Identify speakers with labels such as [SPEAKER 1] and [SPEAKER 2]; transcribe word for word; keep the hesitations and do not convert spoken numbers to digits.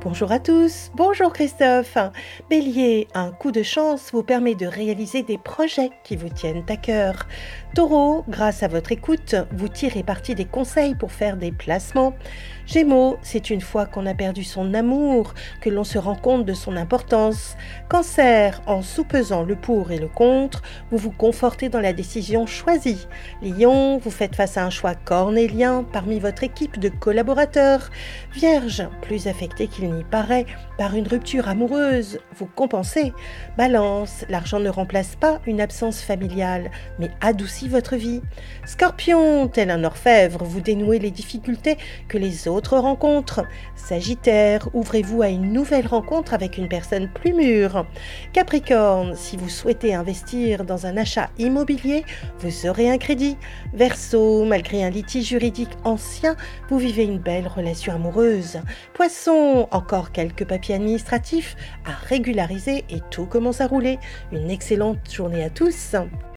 [SPEAKER 1] Bonjour à tous, bonjour Christophe. Bélier, un coup de chance vous permet de réaliser des projets qui vous tiennent à cœur. Taureau, grâce à votre écoute, vous tirez parti des conseils pour faire des placements. Gémeaux, c'est une fois qu'on a perdu son amour que l'on se rend compte de son importance. Cancer, en soupesant le pour et le contre, vous vous confortez dans la décision choisie. Lion, vous faites face à un choix cornélien parmi votre équipe de collaborateurs. Vierge, plus affecté qu'il n'y paraît par une rupture amoureuse, vous compensez. Balance, l'argent ne remplace pas une absence familiale, mais adoucit votre vie. Scorpion, tel un orfèvre, vous dénouez les difficultés que les autres rencontrent. Sagittaire, ouvrez-vous à une nouvelle rencontre avec une personne plus mûre. Capricorne, si vous souhaitez investir dans un achat immobilier, vous aurez un crédit. Verseau, malgré un litige juridique ancien, vous vivez une belle relation amoureuse. Poisson, encore quelques papiers administratifs à régulariser et tout commence à rouler. Une excellente journée à tous.